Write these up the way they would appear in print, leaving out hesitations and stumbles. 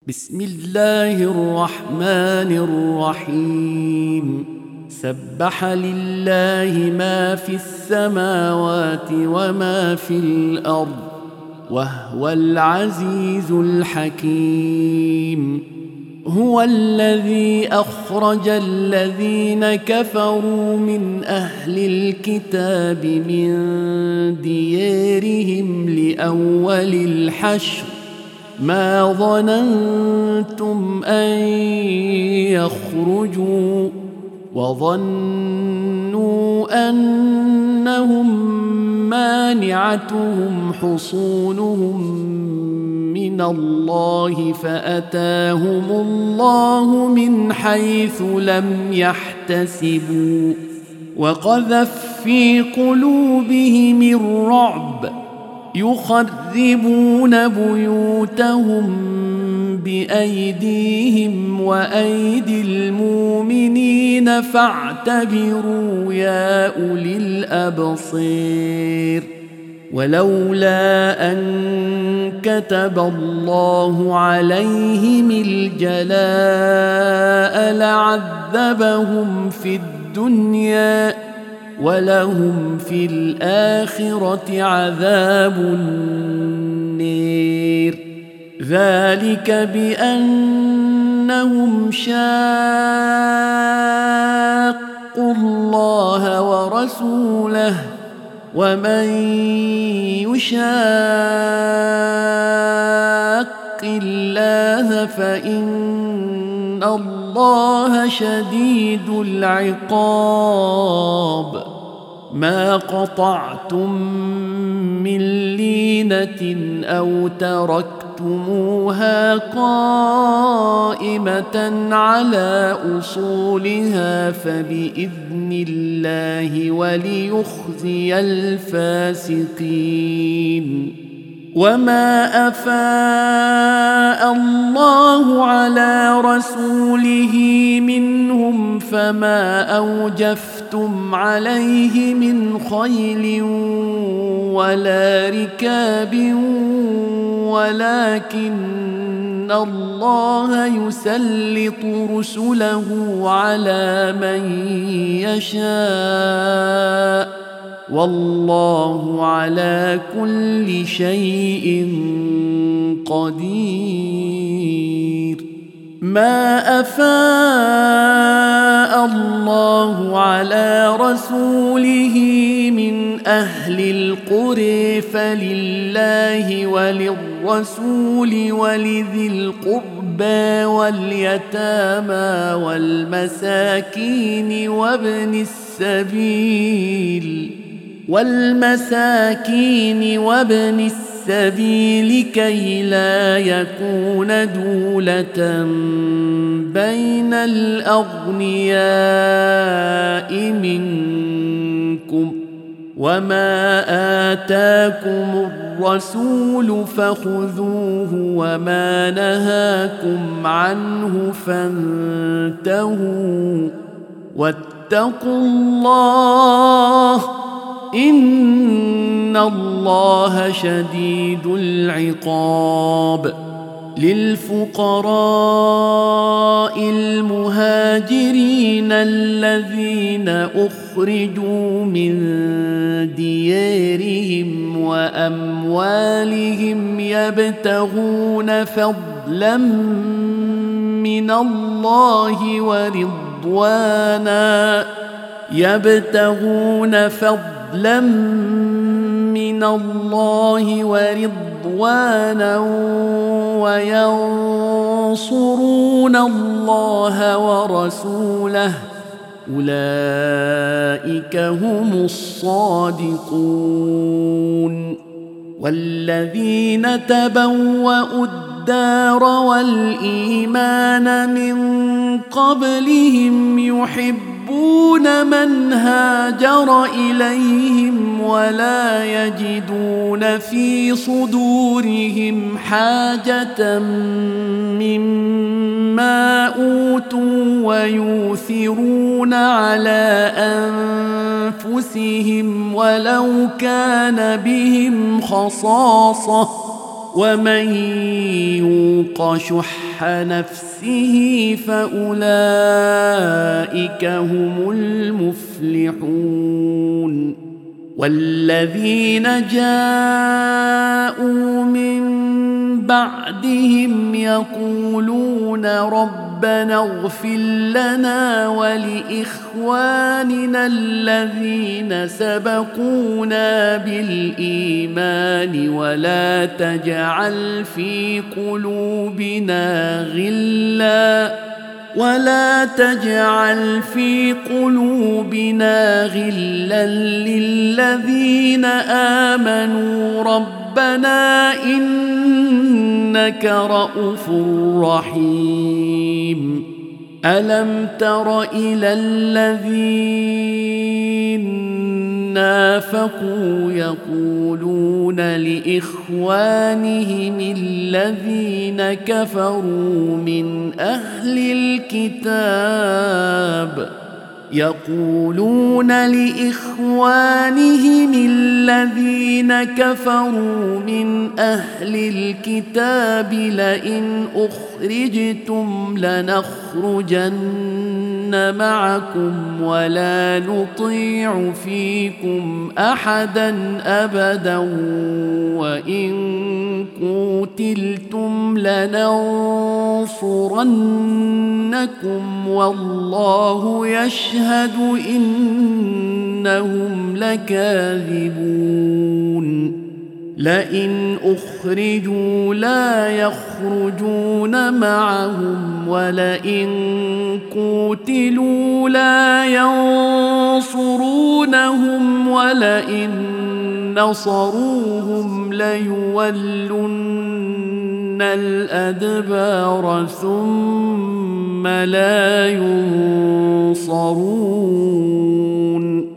بسم الله الرحمن الرحيم. سبح لله ما في السماوات وما في الأرض وهو العزيز الحكيم. هو الذي أخرج الذين كفروا من أهل الكتاب من ديارهم لأول الحشر ما ظننتم أن يخرجوا وظنوا أنهم مانعتهم حصونهم من الله فأتاهم الله من حيث لم يحتسبوا وقذف في قلوبهم الرعب يخربون بيوتهم بأيديهم وأيدي المؤمنين فاعتبروا يا أولي الأبصير. ولولا أن كتب الله عليهم الجلاء لعذبهم في الدنيا ولهم في الآخرة عذاب النير. ذلك بأنهم شاقوا الله ورسوله ومن يشاق الله فإن الله شديد العقاب. ما قطعتم من لينة أو تركتموها قائمة على أصولها فبإذن الله وليخزي الفاسقين. وما أفاء الله على رسوله منهم فما أوجفتم عليه من خيل ولا ركاب ولكن الله يسلط رسله على من يشاء والله على كل شيء قدير. ما أفاء الله على رسوله من أهل القرى فلله وللرسول ولذي القربى واليتامى والمساكين وابن السبيل كي لا يكون دولة بين الأغنياء منكم. وما آتاكم الرسول فخذوه وما نهاكم عنه فانتهوا واتقوا الله إن الله شديد العقاب. للفقراء المهاجرين الذين أخرجوا من ديارهم وأموالهم يبتغون فضلا من الله ورضوانا وينصرون الله ورسوله أولئك هم الصادقون. والذين تبوأوا الدار والإيمان من قبلهم يحبون من هاجر إليهم ولا يجدون في صدورهم حاجة مما أوتوا ويؤثرون على أنفسهم ولو كان بهم خصاصة ومن يوق شح نفسه فأولئك هم المفلحون والذين جاءوا من بعدهم يقولون ربنا اغفر لنا ولإخواننا الذين سبقونا بالإيمان ولا تجعل في قلوبنا غلا للذين آمنوا ربنا إنك رؤوف رحيم ألم تر إلى الذين نافقوا يقولون لإخوانهم الذين كفروا من أهل الكتاب لئن أخرجتم لنخرجن معكم ولا نطيع فيكم أحدا أبدا وإن قتلتم لننصرنكم والله يشهد إنهم لكاذبون لئن أخرجوا لا يخرجون معهم ولئن قتلوا لا ينصرونهم ولئن نصروهم ليولن الأدبار ثم لا ينصرون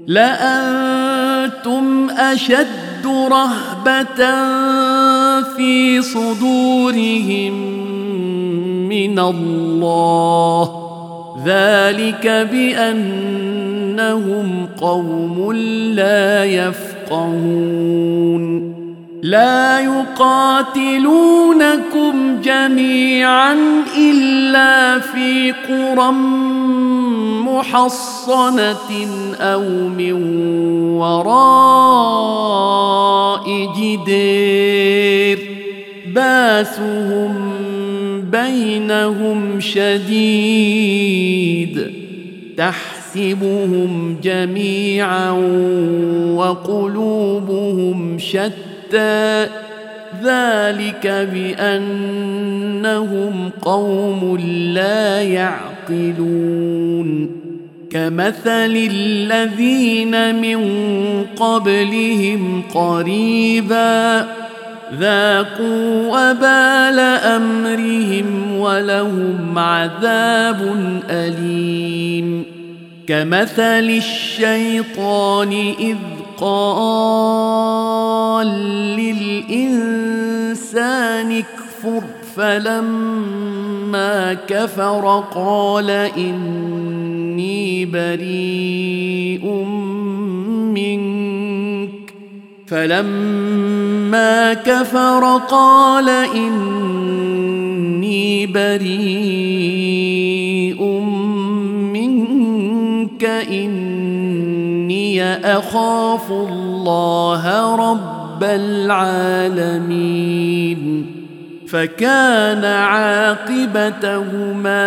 لأنتم أشد رهبة في صدورهم من الله ذلك بأنهم قوم لا يفقهون لا يقاتلونكم جميعا إلا في قرى محصنة أو من وراء جدار باسهم بينهم شديد تحسبهم جميعا وقلوبهم شتى ذلك بأنهم قوم لا يعقلون كمثل الذين من قبلهم قريبا ذاقوا وبال أمرهم ولهم عذاب أليم كمثل الشيطان إذ قال للإنسان اكفر فلما كفر قال إني بريء منك إني أخاف الله رب العالمين فكان عاقبتهما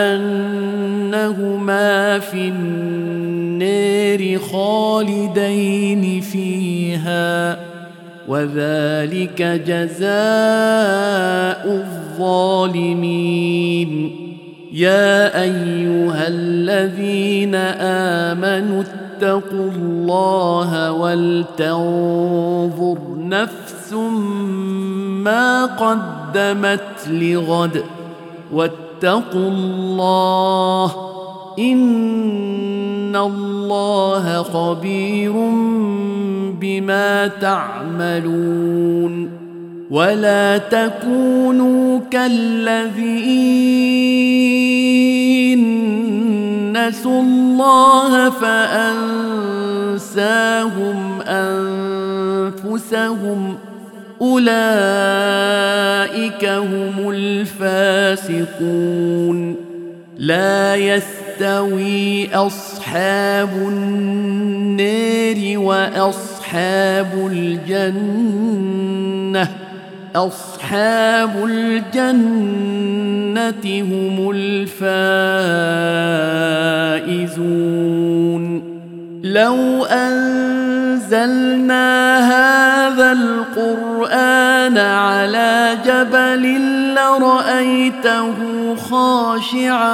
أنهما في النار خالدين فيها وذلك جزاء الظالمين يا أيها الذين آمنوا اتقوا الله ولتنظر نفس ما قدمت لغد واتقوا الله إن الله خبير بما تعملون ولا تكونوا كالذين نسوا الله فأنساهم أنفسهم أولئك هم الفاسقون لا يستوي أصحاب النار وأصحاب الجنة أصحاب الجنة هم الفائزون لو أنزلنا هذا القرآن على جبل لرأيته خاشعا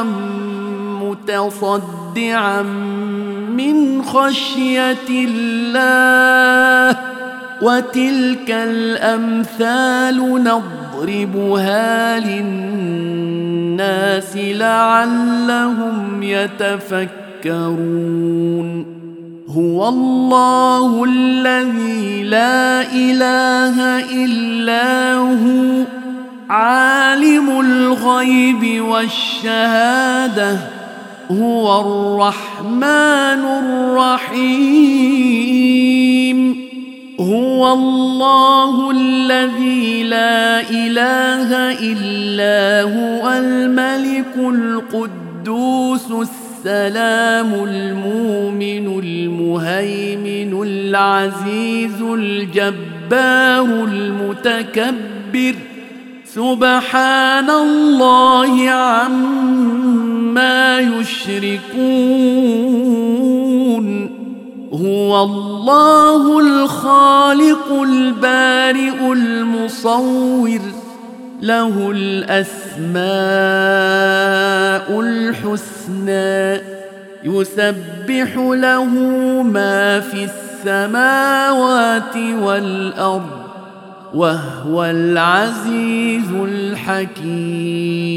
متصدعا من خشية الله وتلك الأمثال نضربها للناس لعلهم يتفكرون هو الله الذي لا إله إلا هو عالم الغيب والشهادة هو الرحمن الرحيم هو الله الذي لا إله إلا هو الملك القدوس السلام المؤمن المهيمن العزيز الجبار المتكبر سبحان الله عما يشركون هو الله الخالق البارئ المصور له الأسماء الحسنى يسبح له ما في السماوات والأرض وهو العزيز الحكيم